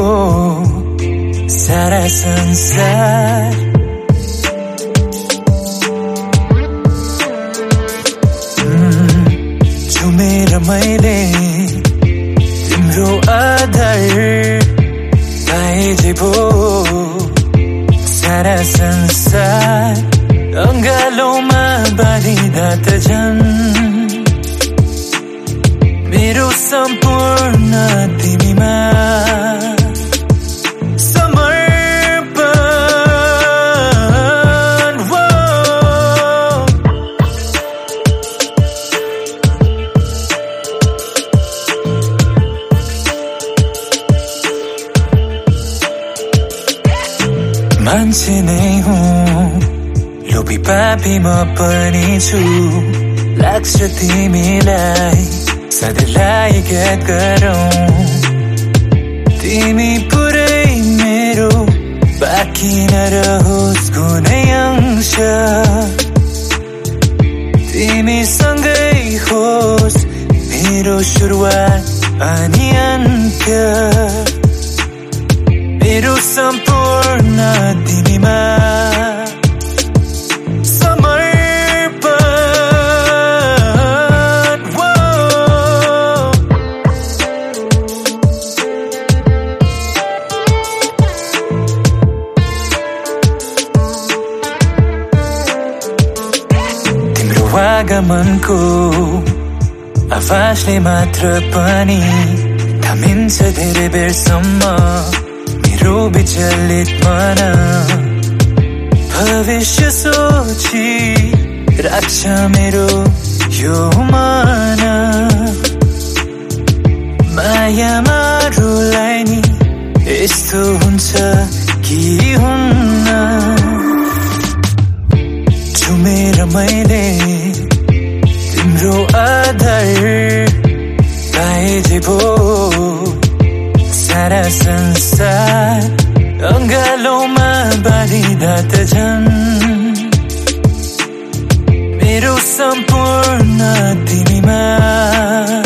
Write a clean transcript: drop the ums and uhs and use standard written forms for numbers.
सारा संसार चुमेर मैले तिम्रो आधार पाए जे भो सारा संसार अङ्गालोमा बाँधिदा त झन् मेरो सम्पूर्ण तिमीमा समर्पण मान्छे नै हुँ लोभी पापी म पनि छु लाग्छ तिमीलाई सधैँलाई याद गरौँ तिमी पुरै मेरो बाँकी नरहोस् कुनै अंश तिमी सँगै होस् मेरो सुरुवात अनि अन्त्य मेरो सम्पूर्ण तिमीमा आगमनको आवाजले मात्र पनि थामिन्छ धेरै बेरसम्म मेरो विचलित मन भविष्य सोची राख्छ मेरो यो मन मायामा रुलाई नि यस्तो हुन्छ कि हुन्न चुमेर मैले तिम्रो आधार पाए जे भो सारा संसार अङ्गालोमा बाँधिदा त झन् मेरो सम्पूर्ण तिमीमा